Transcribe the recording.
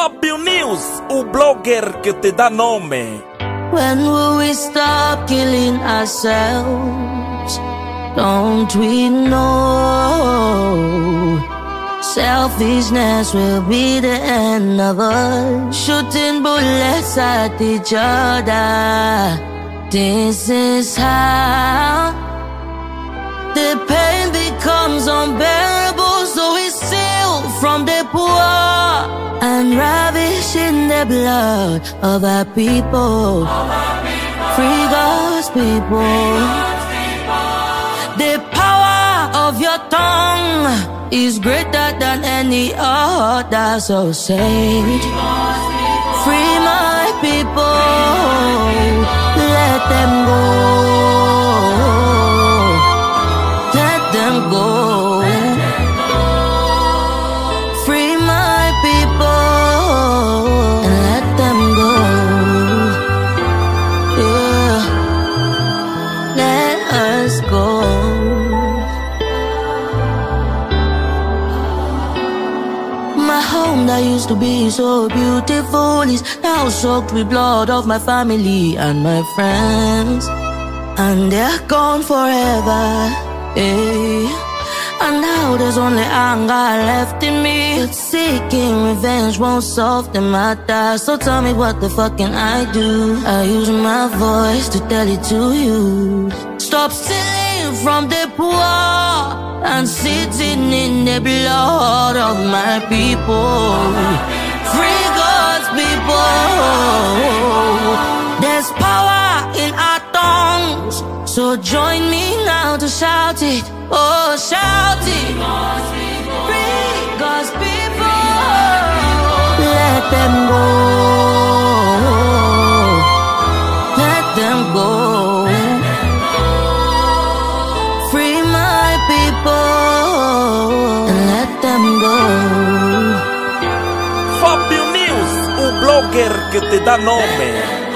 Fabio News, o blogger que te dá nome. When will we stop killing ourselves? Don't we know selfishness will be the end of us? Shooting bullets at each other. This is how the pain becomes unbearable, so we steal from the poor and ravish in the blood of our people. Free God's people. The power of your tongue is greater than any other, so say, free my people, let them go, let them go. Free my people and let them go. Yeah, let us go. My home that used to be so beautiful is now soaked with blood of my family and my friends, and they're gone forever. Hey. And now there's only anger left in me, but seeking revenge won't solve the matter. So tell me, what the fuck can I do? I use my voice to tell it to you. Stop stealing from the poor and sitting in the blood of my people. Free God's people. There's power in our tongues, so join me now to shout it. Oh, shout it. Free God's people. Let them go. Let them go. Free my people and let them go. Fabio News, o blogger que te dá nome.